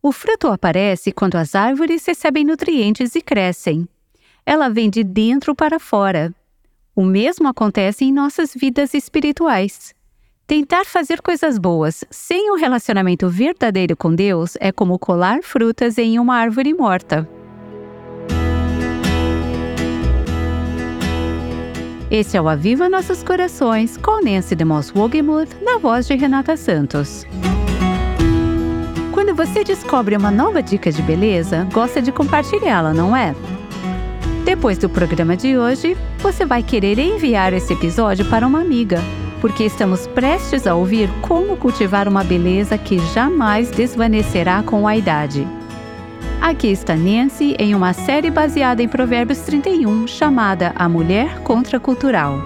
O fruto aparece quando as árvores recebem nutrientes e crescem. Ela vem de dentro para fora. O mesmo acontece em nossas vidas espirituais. Tentar fazer coisas boas sem um relacionamento verdadeiro com Deus é como colar frutas em uma árvore morta. Esse é o Aviva Nossos Corações, com Nancy DeMoss Wogemuth, na voz de Renata Santos. Quando você descobre uma nova dica de beleza, gosta de compartilhá-la, não é? Depois do programa de hoje, você vai querer enviar esse episódio para uma amiga, porque estamos prestes a ouvir como cultivar uma beleza que jamais desvanecerá com a idade. Aqui está Nancy em uma série baseada em Provérbios 31, chamada A Mulher Contracultural.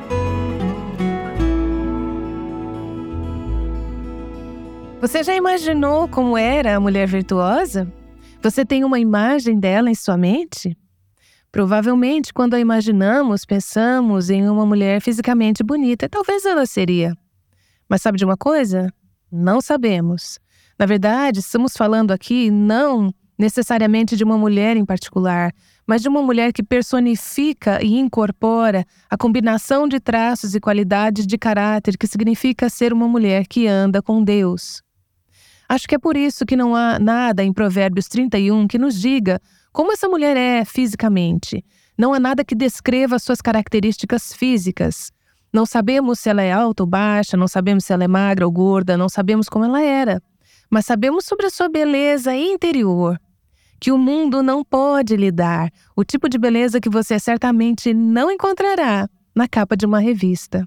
Você já imaginou como era a mulher virtuosa? Você tem uma imagem dela em sua mente? Provavelmente, quando a imaginamos, pensamos em uma mulher fisicamente bonita. Talvez ela seria. Mas sabe de uma coisa? Não sabemos. Na verdade, estamos falando aqui não necessariamente de uma mulher em particular, mas de uma mulher que personifica e incorpora a combinação de traços e qualidades de caráter que significa ser uma mulher que anda com Deus. Acho que é por isso que não há nada em Provérbios 31 que nos diga como essa mulher é fisicamente. Não há nada que descreva suas características físicas. Não sabemos se ela é alta ou baixa, não sabemos se ela é magra ou gorda, não sabemos como ela era. Mas sabemos sobre a sua beleza interior, que o mundo não pode lhe dar, o tipo de beleza que você certamente não encontrará na capa de uma revista.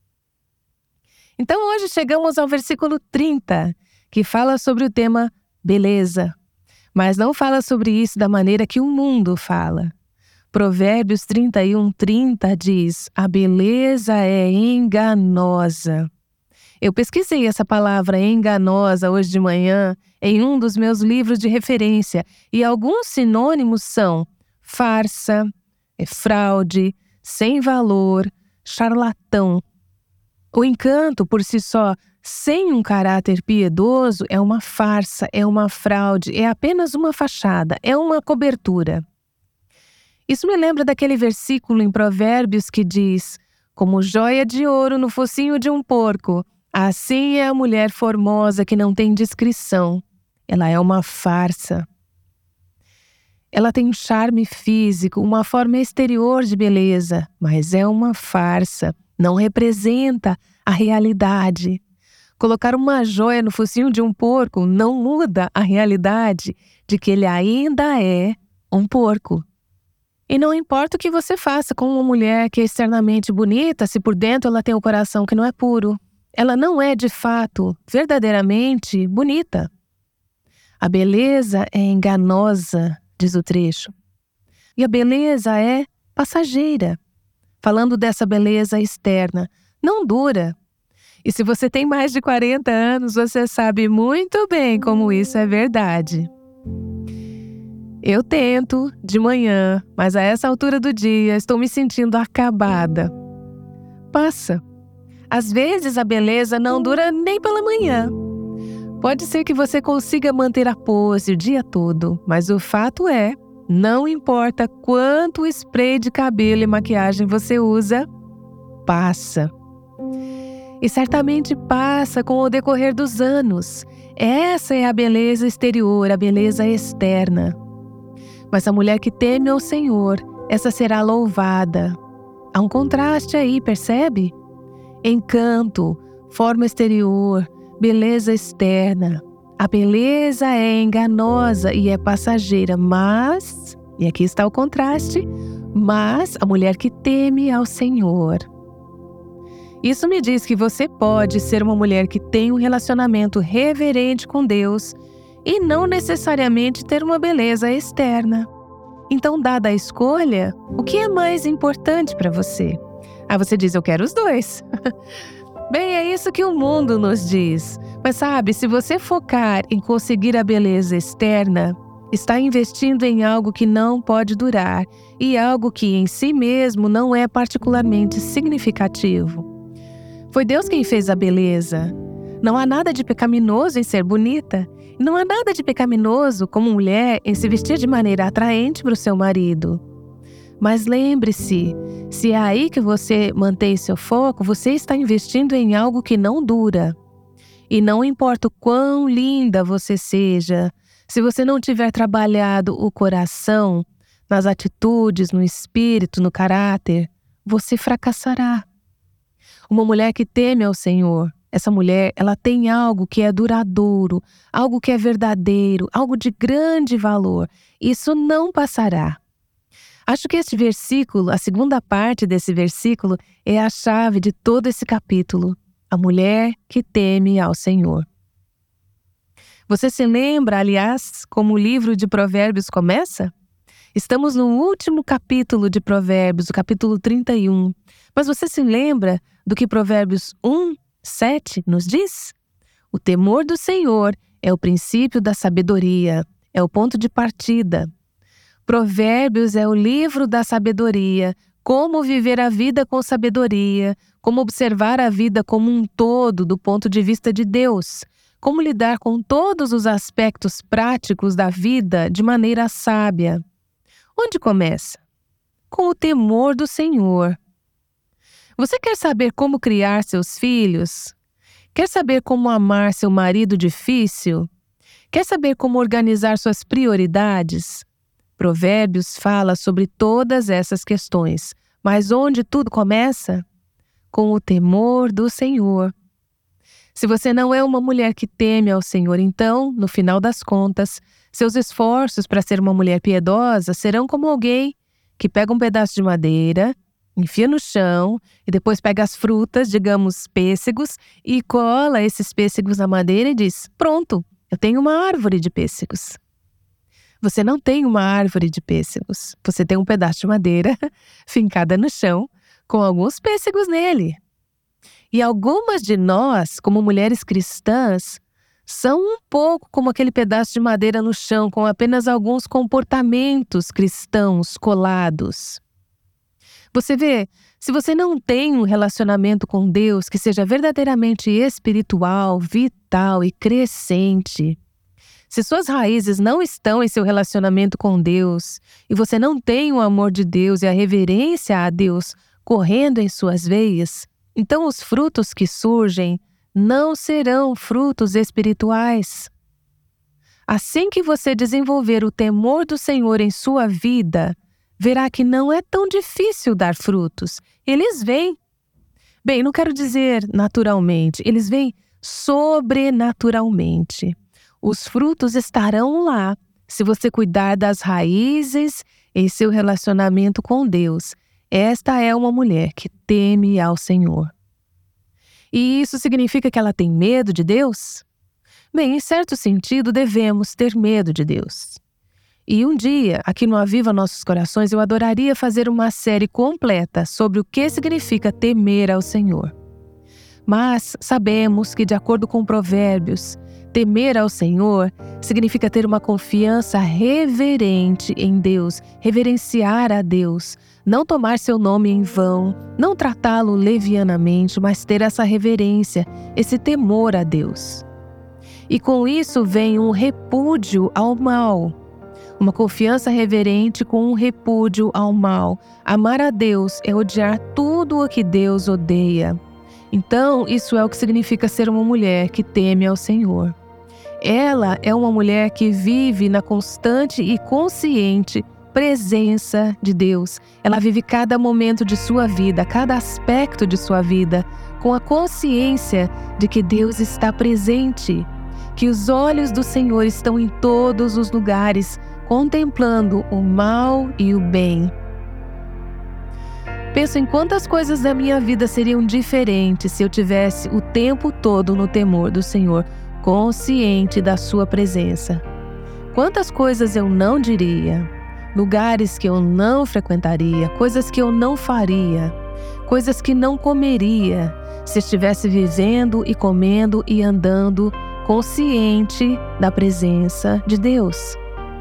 Então hoje chegamos ao versículo 30, que fala sobre o tema beleza. Mas não fala sobre isso da maneira que o mundo fala. Provérbios 31:30 diz: a beleza é enganosa. Eu pesquisei essa palavra enganosa hoje de manhã em um dos meus livros de referência e alguns sinônimos são farsa, fraude, sem valor, charlatão. O encanto por si só, sem um caráter piedoso, é uma farsa, é uma fraude, é apenas uma fachada, é uma cobertura. Isso me lembra daquele versículo em Provérbios que diz: como joia de ouro no focinho de um porco, assim é a mulher formosa que não tem discrição. Ela é uma farsa. Ela tem um charme físico, uma forma exterior de beleza, mas é uma farsa, não representa a realidade. Colocar uma joia no focinho de um porco não muda a realidade de que ele ainda é um porco. E não importa o que você faça com uma mulher que é externamente bonita, se por dentro ela tem um coração que não é puro. Ela não é, de fato, verdadeiramente bonita. A beleza é enganosa, diz o trecho. E a beleza é passageira. Falando dessa beleza externa, não dura. E se você tem mais de 40 anos, você sabe muito bem como isso é verdade. Eu tento, de manhã, mas a essa altura do dia estou me sentindo acabada. Passa. Às vezes a beleza não dura nem pela manhã. Pode ser que você consiga manter a pose o dia todo, mas o fato é, não importa quanto spray de cabelo e maquiagem você usa, passa. E certamente passa com o decorrer dos anos. Essa é a beleza exterior, a beleza externa. Mas a mulher que teme ao Senhor, essa será louvada. Há um contraste aí, percebe? Encanto, forma exterior, beleza externa. A beleza é enganosa e é passageira, mas, e aqui está o contraste, mas a mulher que teme ao Senhor. Isso me diz que você pode ser uma mulher que tem um relacionamento reverente com Deus e não necessariamente ter uma beleza externa. Então, dada a escolha, o que é mais importante para você? Você diz, eu quero os dois. Bem, é isso que o mundo nos diz. Mas sabe, se você focar em conseguir a beleza externa, está investindo em algo que não pode durar e algo que em si mesmo não é particularmente significativo. Foi Deus quem fez a beleza. Não há nada de pecaminoso em ser bonita. Não há nada de pecaminoso como mulher em se vestir de maneira atraente para o seu marido. Mas lembre-se, se é aí que você mantém seu foco, você está investindo em algo que não dura. E não importa o quão linda você seja, se você não tiver trabalhado o coração, nas atitudes, no espírito, no caráter, você fracassará. Uma mulher que teme ao Senhor, essa mulher, ela tem algo que é duradouro, algo que é verdadeiro, algo de grande valor. Isso não passará. Acho que este versículo, a segunda parte desse versículo, é a chave de todo esse capítulo. A mulher que teme ao Senhor. Você se lembra, aliás, como o livro de Provérbios começa? Estamos no último capítulo de Provérbios, o capítulo 31. Mas você se lembra do que Provérbios 1:7 nos diz? O temor do Senhor é o princípio da sabedoria, é o ponto de partida. Provérbios é o livro da sabedoria, como viver a vida com sabedoria, como observar a vida como um todo do ponto de vista de Deus, como lidar com todos os aspectos práticos da vida de maneira sábia. Onde começa? Com o temor do Senhor. Você quer saber como criar seus filhos? Quer saber como amar seu marido difícil? Quer saber como organizar suas prioridades? Provérbios fala sobre todas essas questões, mas onde tudo começa? Com o temor do Senhor. Se você não é uma mulher que teme ao Senhor, então, no final das contas, seus esforços para ser uma mulher piedosa serão como alguém que pega um pedaço de madeira, enfia no chão e depois pega as frutas, digamos pêssegos, e cola esses pêssegos na madeira e diz: pronto, eu tenho uma árvore de pêssegos. Você não tem uma árvore de pêssegos, você tem um pedaço de madeira fincada no chão com alguns pêssegos nele. E algumas de nós, como mulheres cristãs, são um pouco como aquele pedaço de madeira no chão com apenas alguns comportamentos cristãos colados. Você vê, se você não tem um relacionamento com Deus que seja verdadeiramente espiritual, vital e crescente, se suas raízes não estão em seu relacionamento com Deus e você não tem o amor de Deus e a reverência a Deus correndo em suas veias, então os frutos que surgem não serão frutos espirituais. Assim que você desenvolver o temor do Senhor em sua vida, verá que não é tão difícil dar frutos. Eles vêm. Bem, não quero dizer naturalmente, eles vêm sobrenaturalmente. Os frutos estarão lá se você cuidar das raízes em seu relacionamento com Deus. Esta é uma mulher que teme ao Senhor. E isso significa que ela tem medo de Deus? Bem, em certo sentido, devemos ter medo de Deus. E um dia, aqui no Aviva Nossos Corações, eu adoraria fazer uma série completa sobre o que significa temer ao Senhor. Mas sabemos que, de acordo com Provérbios, temer ao Senhor significa ter uma confiança reverente em Deus, reverenciar a Deus, não tomar seu nome em vão, não tratá-lo levianamente, mas ter essa reverência, esse temor a Deus. E com isso vem um repúdio ao mal. Uma confiança reverente com um repúdio ao mal. Amar a Deus é odiar tudo o que Deus odeia. Então, isso é o que significa ser uma mulher que teme ao Senhor. Ela é uma mulher que vive na constante e consciente presença de Deus. Ela vive cada momento de sua vida, cada aspecto de sua vida, com a consciência de que Deus está presente, que os olhos do Senhor estão em todos os lugares, contemplando o mal e o bem. Penso em quantas coisas da minha vida seriam diferentes se eu tivesse o tempo todo no temor do Senhor, consciente da sua presença. Quantas coisas eu não diria, lugares que eu não frequentaria, coisas que eu não faria, coisas que não comeria, se estivesse vivendo e comendo e andando consciente da presença de Deus.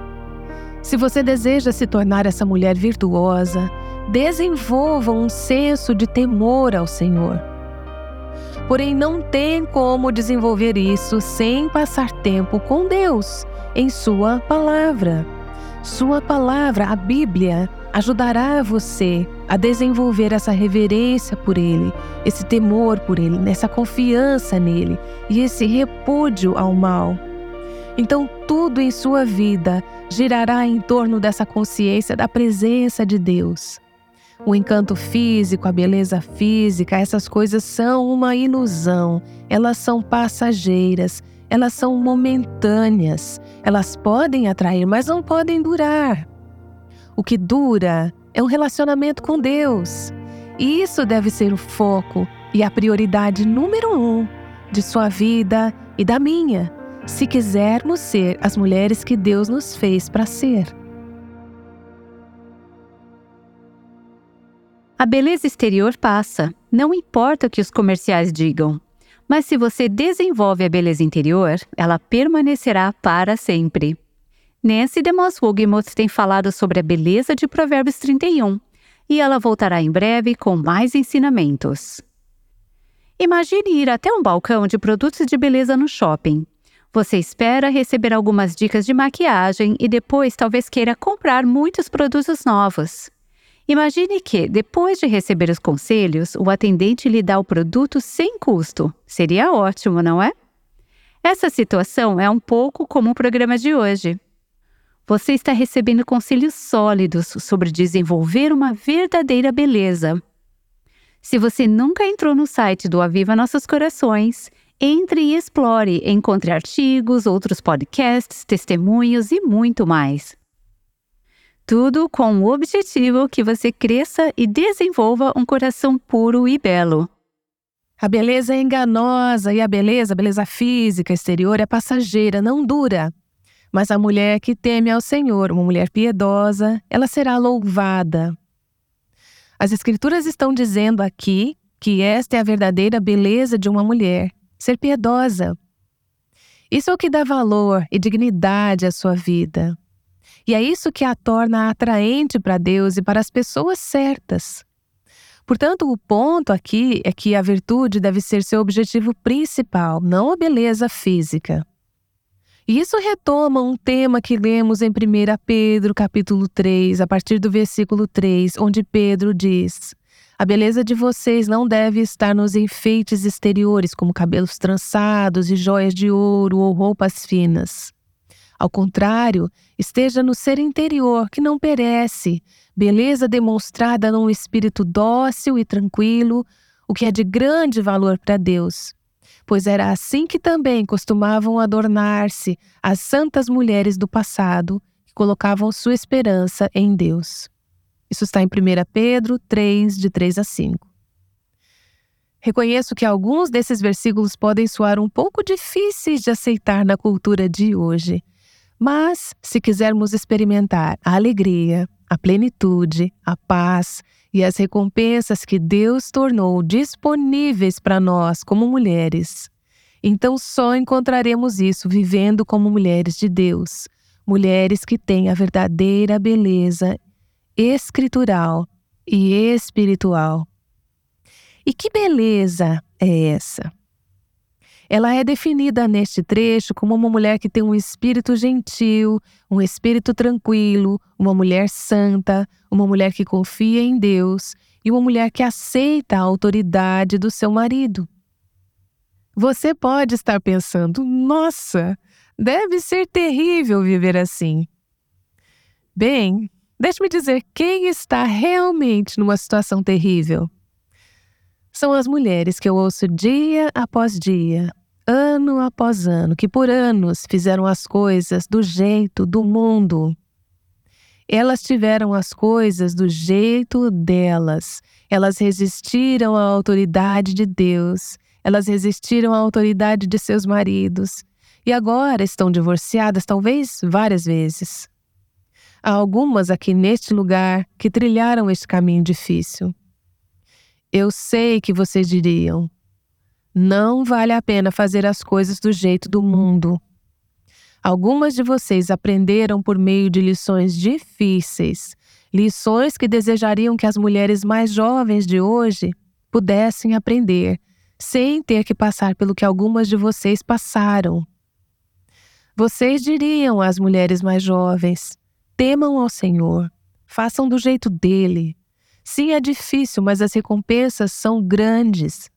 Se você deseja se tornar essa mulher virtuosa, desenvolva um senso de temor ao Senhor. Porém, não tem como desenvolver isso sem passar tempo com Deus, em Sua Palavra. Sua Palavra, a Bíblia, ajudará você a desenvolver essa reverência por Ele, esse temor por Ele, essa confiança nele e esse repúdio ao mal. Então, tudo em sua vida girará em torno dessa consciência da presença de Deus. O encanto físico, a beleza física, essas coisas são uma ilusão. Elas são passageiras, elas são momentâneas. Elas podem atrair, mas não podem durar. O que dura é um relacionamento com Deus. E isso deve ser o foco e a prioridade número 1 de sua vida e da minha, se quisermos ser as mulheres que Deus nos fez para ser. A beleza exterior passa, não importa o que os comerciais digam. Mas se você desenvolve a beleza interior, ela permanecerá para sempre. Nancy DeMoss Wogemuth tem falado sobre a beleza de Provérbios 31, e ela voltará em breve com mais ensinamentos. Imagine ir até um balcão de produtos de beleza no shopping. Você espera receber algumas dicas de maquiagem e depois talvez queira comprar muitos produtos novos. Imagine que, depois de receber os conselhos, o atendente lhe dá o produto sem custo. Seria ótimo, não é? Essa situação é um pouco como o programa de hoje. Você está recebendo conselhos sólidos sobre desenvolver uma verdadeira beleza. Se você nunca entrou no site do Aviva Nossos Corações, entre e explore, encontre artigos, outros podcasts, testemunhos e muito mais. Tudo com o objetivo que você cresça e desenvolva um coração puro e belo. A beleza é enganosa e a beleza física exterior é passageira, não dura. Mas a mulher que teme ao Senhor, uma mulher piedosa, ela será louvada. As Escrituras estão dizendo aqui que esta é a verdadeira beleza de uma mulher, ser piedosa. Isso é o que dá valor e dignidade à sua vida. E é isso que a torna atraente para Deus e para as pessoas certas. Portanto, o ponto aqui é que a virtude deve ser seu objetivo principal, não a beleza física. E isso retoma um tema que lemos em 1 Pedro, capítulo 3, a partir do versículo 3, onde Pedro diz: a beleza de vocês não deve estar nos enfeites exteriores, como cabelos trançados e joias de ouro ou roupas finas. Ao contrário, esteja no ser interior, que não perece, beleza demonstrada num espírito dócil e tranquilo, o que é de grande valor para Deus. Pois era assim que também costumavam adornar-se as santas mulheres do passado, que colocavam sua esperança em Deus. Isso está em 1 Pedro 3, de 3 a 5. Reconheço que alguns desses versículos podem soar um pouco difíceis de aceitar na cultura de hoje. Mas, se quisermos experimentar a alegria, a plenitude, a paz e as recompensas que Deus tornou disponíveis para nós como mulheres, então só encontraremos isso vivendo como mulheres de Deus, mulheres que têm a verdadeira beleza escritural e espiritual. E que beleza é essa? Ela é definida neste trecho como uma mulher que tem um espírito gentil, um espírito tranquilo, uma mulher santa, uma mulher que confia em Deus e uma mulher que aceita a autoridade do seu marido. Você pode estar pensando, nossa, deve ser terrível viver assim. Bem, deixe-me dizer quem está realmente numa situação terrível. São as mulheres que eu ouço dia após dia, ano após ano, que por anos fizeram as coisas do jeito do mundo. Elas tiveram as coisas do jeito delas. Elas resistiram à autoridade de Deus. Elas resistiram à autoridade de seus maridos. E agora estão divorciadas, talvez várias vezes. Há algumas aqui neste lugar que trilharam este caminho difícil. Eu sei que vocês diriam, não vale a pena fazer as coisas do jeito do mundo. Algumas de vocês aprenderam por meio de lições difíceis, lições que desejariam que as mulheres mais jovens de hoje pudessem aprender, sem ter que passar pelo que algumas de vocês passaram. Vocês diriam às mulheres mais jovens: temam ao Senhor, façam do jeito dele. Sim, é difícil, mas as recompensas são grandes.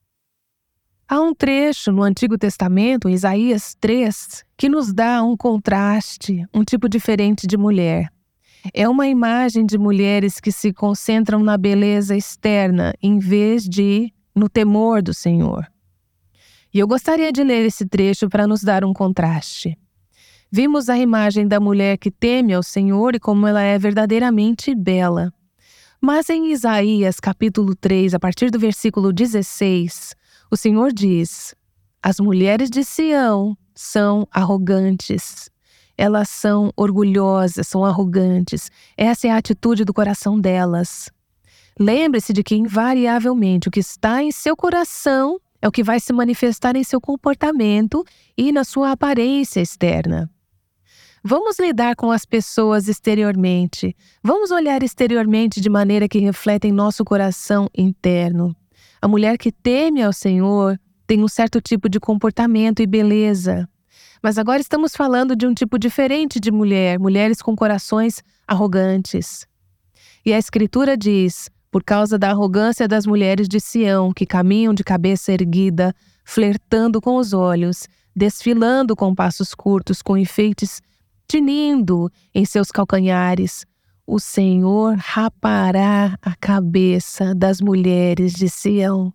Há um trecho no Antigo Testamento, em Isaías 3, que nos dá um contraste, um tipo diferente de mulher. É uma imagem de mulheres que se concentram na beleza externa, em vez de no temor do Senhor. E eu gostaria de ler esse trecho para nos dar um contraste. Vimos a imagem da mulher que teme ao Senhor e como ela é verdadeiramente bela. Mas em Isaías capítulo 3, a partir do versículo 16, o Senhor diz: as mulheres de Sião são arrogantes. Elas são orgulhosas, são arrogantes. Essa é a atitude do coração delas. Lembre-se de que, invariavelmente, o que está em seu coração é o que vai se manifestar em seu comportamento e na sua aparência externa. Vamos lidar com as pessoas exteriormente. Vamos olhar exteriormente de maneira que reflete em nosso coração interno. A mulher que teme ao Senhor tem um certo tipo de comportamento e beleza. Mas agora estamos falando de um tipo diferente de mulher, mulheres com corações arrogantes. E a Escritura diz: por causa da arrogância das mulheres de Sião, que caminham de cabeça erguida, flertando com os olhos, desfilando com passos curtos, com enfeites tinindo em seus calcanhares, o Senhor rapará a cabeça das mulheres de Sião.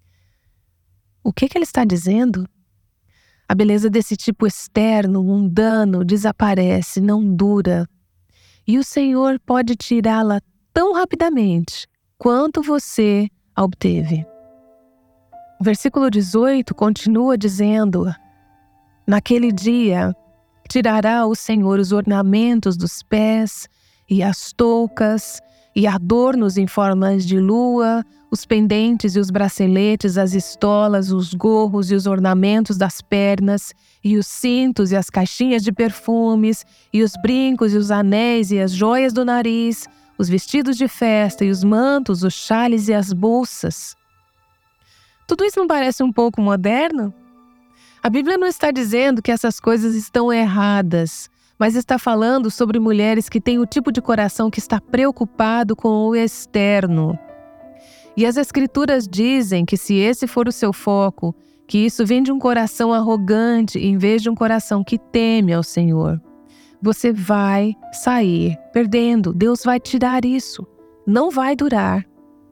O que ele está dizendo? A beleza desse tipo externo, mundano, desaparece, não dura. E o Senhor pode tirá-la tão rapidamente quanto você a obteve. O versículo 18 continua dizendo: naquele dia tirará o Senhor os ornamentos dos pés e as toucas e adornos em formas de lua, os pendentes e os braceletes, as estolas, os gorros e os ornamentos das pernas, e os cintos e as caixinhas de perfumes, e os brincos e os anéis e as joias do nariz, os vestidos de festa e os mantos, os xales e as bolsas. Tudo isso não parece um pouco moderno? A Bíblia não está dizendo que essas coisas estão erradas, mas está falando sobre mulheres que têm o tipo de coração que está preocupado com o externo. E as Escrituras dizem que se esse for o seu foco, que isso vem de um coração arrogante em vez de um coração que teme ao Senhor. Você vai sair perdendo, Deus vai tirar isso, não vai durar.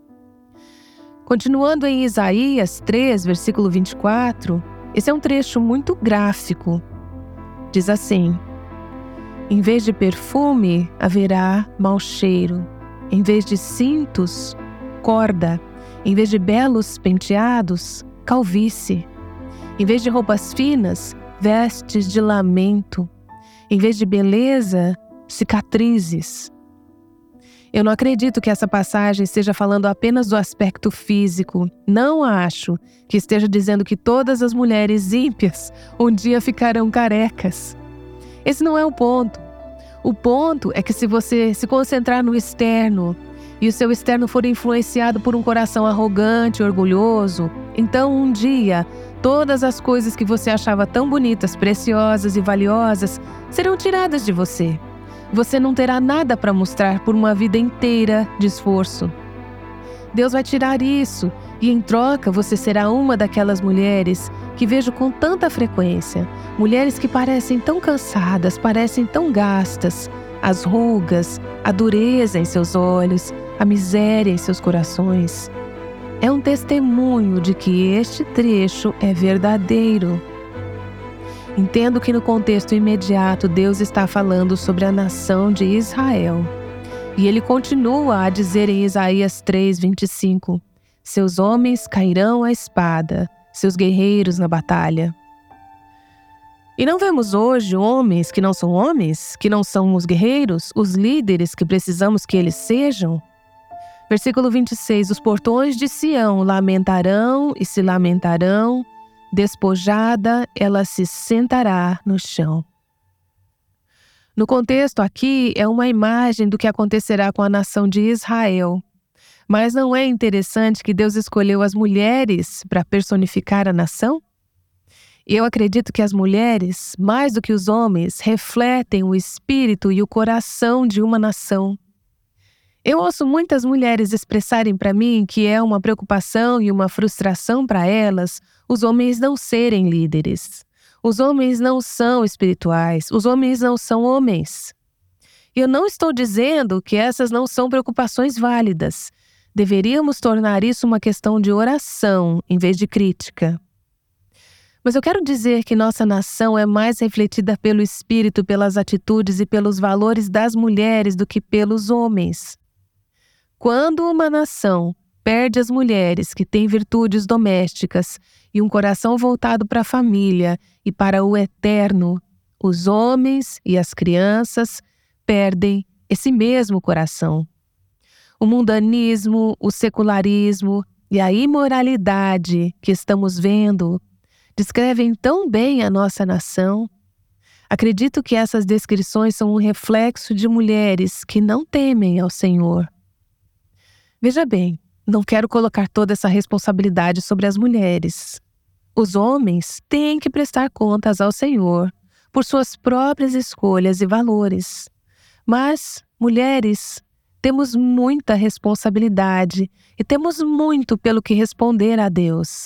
Continuando em Isaías 3, versículo 24, esse é um trecho muito gráfico. Diz assim: em vez de perfume, haverá mau cheiro. Em vez de cintos, corda. Em vez de belos penteados, calvície. Em vez de roupas finas, vestes de lamento. Em vez de beleza, cicatrizes. Eu não acredito que essa passagem esteja falando apenas do aspecto físico. Não acho que esteja dizendo que todas as mulheres ímpias um dia ficarão carecas. Esse não é o ponto. O ponto é que se você se concentrar no externo e o seu externo for influenciado por um coração arrogante e orgulhoso, então um dia todas as coisas que você achava tão bonitas, preciosas e valiosas serão tiradas de você. Você não terá nada para mostrar por uma vida inteira de esforço. Deus vai tirar isso e, em troca, você será uma daquelas mulheres que vejo com tanta frequência. Mulheres que parecem tão cansadas, parecem tão gastas. As rugas, a dureza em seus olhos, a miséria em seus corações. É um testemunho de que este trecho é verdadeiro. Entendo que no contexto imediato Deus está falando sobre a nação de Israel. E ele continua a dizer em Isaías 3:25: seus homens cairão à espada, seus guerreiros na batalha. E não vemos hoje homens que não são homens, que não são os guerreiros, os líderes que precisamos que eles sejam? Versículo 26, os portões de Sião lamentarão e se lamentarão, despojada, ela se sentará no chão. No contexto aqui, é uma imagem do que acontecerá com a nação de Israel. Mas não é interessante que Deus escolheu as mulheres para personificar a nação? Eu acredito que as mulheres, mais do que os homens, refletem o espírito e o coração de uma nação. Eu ouço muitas mulheres expressarem para mim que é uma preocupação e uma frustração para elas os homens não serem líderes. Os homens não são espirituais, os homens não são homens. Eu não estou dizendo que essas não são preocupações válidas. Deveríamos tornar isso uma questão de oração, em vez de crítica. Mas eu quero dizer que nossa nação é mais refletida pelo espírito, pelas atitudes e pelos valores das mulheres do que pelos homens. Quando uma nação perde as mulheres que têm virtudes domésticas e um coração voltado para a família e para o eterno, os homens e as crianças perdem esse mesmo coração. O mundanismo, o secularismo e a imoralidade que estamos vendo descrevem tão bem a nossa nação. Acredito que essas descrições são um reflexo de mulheres que não temem ao Senhor. Veja bem, não quero colocar toda essa responsabilidade sobre as mulheres. Os homens têm que prestar contas ao Senhor por suas próprias escolhas e valores. Mas, mulheres, temos muita responsabilidade e temos muito pelo que responder a Deus.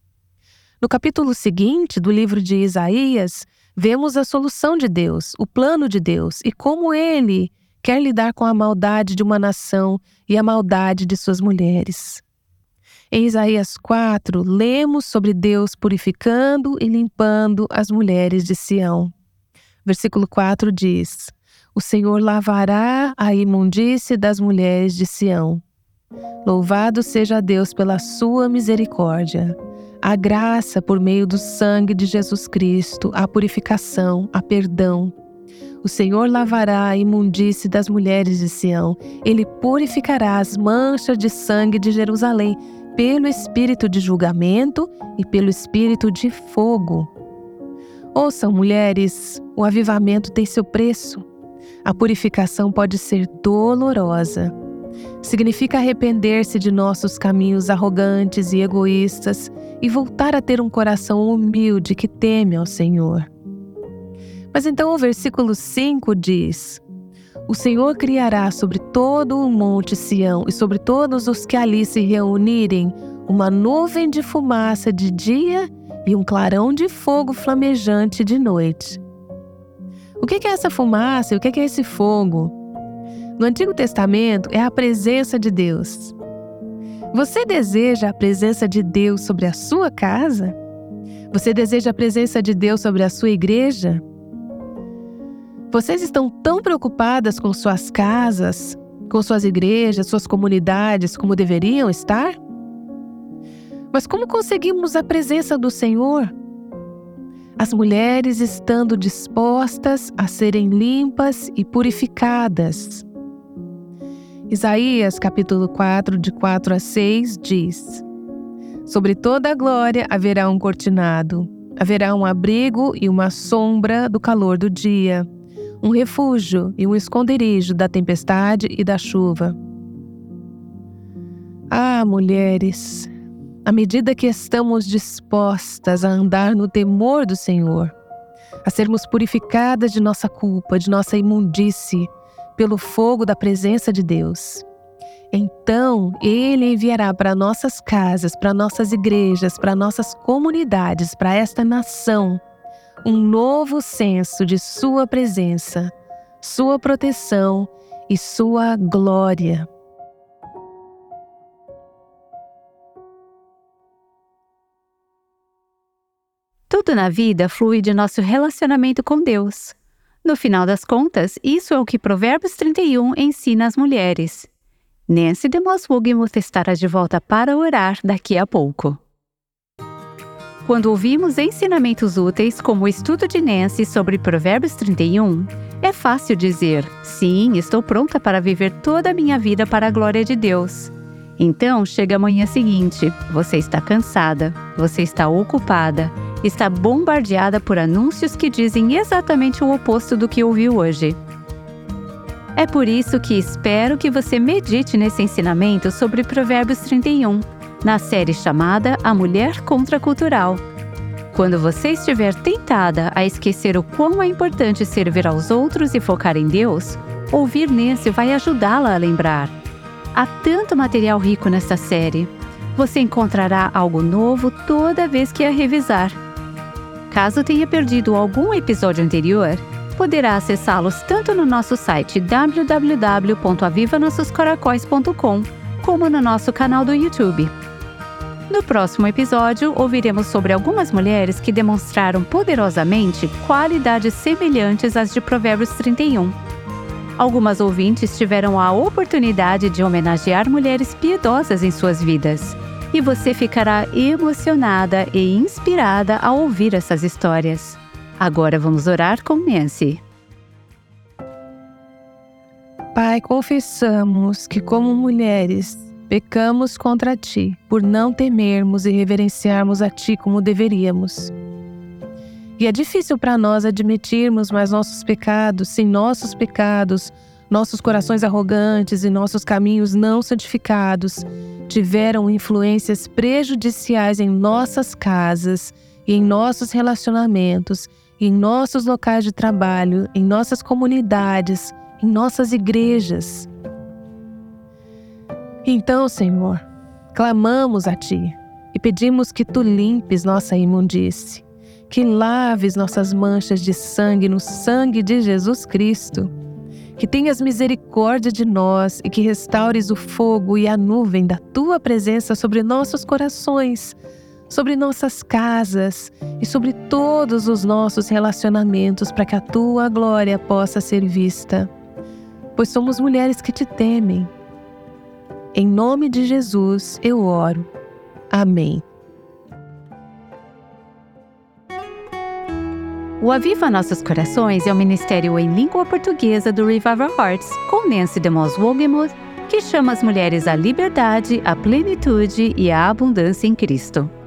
No capítulo seguinte do livro de Isaías, vemos a solução de Deus, o plano de Deus e como Ele quer lidar com a maldade de uma nação e a maldade de suas mulheres. Em Isaías 4, lemos sobre Deus purificando e limpando as mulheres de Sião. Versículo 4 diz: O Senhor lavará a imundície das mulheres de Sião. Louvado seja Deus pela sua misericórdia. A graça por meio do sangue de Jesus Cristo, a purificação, a perdão. O Senhor lavará a imundície das mulheres de Sião. Ele purificará as manchas de sangue de Jerusalém pelo espírito de julgamento e pelo espírito de fogo. Ouçam, mulheres, o avivamento tem seu preço. A purificação pode ser dolorosa. Significa arrepender-se de nossos caminhos arrogantes e egoístas e voltar a ter um coração humilde que teme ao Senhor. Mas então o versículo 5 diz: O Senhor criará sobre todo o monte Sião e sobre todos os que ali se reunirem uma nuvem de fumaça de dia e um clarão de fogo flamejante de noite. O que é essa fumaça e o que é esse fogo? No Antigo Testamento é a presença de Deus. Você deseja a presença de Deus sobre a sua casa? Você deseja a presença de Deus sobre a sua igreja? Vocês estão tão preocupadas com suas casas, com suas igrejas, suas comunidades, como deveriam estar? Mas como conseguimos a presença do Senhor? As mulheres estando dispostas a serem limpas e purificadas. Isaías capítulo 4, de 4 a 6, diz: Sobre toda a glória haverá um cortinado, haverá um abrigo e uma sombra do calor do dia, um refúgio e um esconderijo da tempestade e da chuva. Ah, mulheres, à medida que estamos dispostas a andar no temor do Senhor, a sermos purificadas de nossa culpa, de nossa imundície, pelo fogo da presença de Deus, então Ele enviará para nossas casas, para nossas igrejas, para nossas comunidades, para esta nação, um novo senso de sua presença, sua proteção e sua glória. Tudo na vida flui de nosso relacionamento com Deus. No final das contas, isso é o que Provérbios 31 ensina às mulheres. Nancy DeMoss Wogemuth estará de volta para orar daqui a pouco. Quando ouvimos ensinamentos úteis como o estudo de Nancy sobre Provérbios 31, é fácil dizer: sim, estou pronta para viver toda a minha vida para a glória de Deus. Então, chega a manhã seguinte, você está cansada, você está ocupada, está bombardeada por anúncios que dizem exatamente o oposto do que ouviu hoje. É por isso que espero que você medite nesse ensinamento sobre Provérbios 31, na série chamada A Mulher Contracultural. Quando você estiver tentada a esquecer o quão é importante servir aos outros e focar em Deus, ouvir nesse vai ajudá-la a lembrar. Há tanto material rico nesta série. Você encontrará algo novo toda vez que a revisar. Caso tenha perdido algum episódio anterior, poderá acessá-los tanto no nosso site www.avivanossoscaracóis.com como no nosso canal do YouTube. No próximo episódio, ouviremos sobre algumas mulheres que demonstraram poderosamente qualidades semelhantes às de Provérbios 31. Algumas ouvintes tiveram a oportunidade de homenagear mulheres piedosas em suas vidas, e você ficará emocionada e inspirada ao ouvir essas histórias. Agora vamos orar com Nancy. Pai, confessamos que, como mulheres, pecamos contra Ti, por não temermos e reverenciarmos a Ti como deveríamos. E é difícil para nós admitirmos, mas nossos pecados, sim, nossos pecados, nossos corações arrogantes e nossos caminhos não santificados tiveram influências prejudiciais em nossas casas e em nossos relacionamentos, em nossos locais de trabalho, em nossas comunidades, em nossas igrejas. Então, Senhor, clamamos a Ti e pedimos que Tu limpes nossa imundície, que laves nossas manchas de sangue no sangue de Jesus Cristo, que tenhas misericórdia de nós e que restaures o fogo e a nuvem da Tua presença sobre nossos corações, sobre nossas casas e sobre todos os nossos relacionamentos, para que a Tua glória possa ser vista. Pois somos mulheres que Te temem. Em nome de Jesus eu oro. Amém. O Aviva Nossos Corações é o ministério em língua portuguesa do Revival Hearts, com Nancy DeMoss Wogemuth, que chama as mulheres à liberdade, à plenitude e à abundância em Cristo.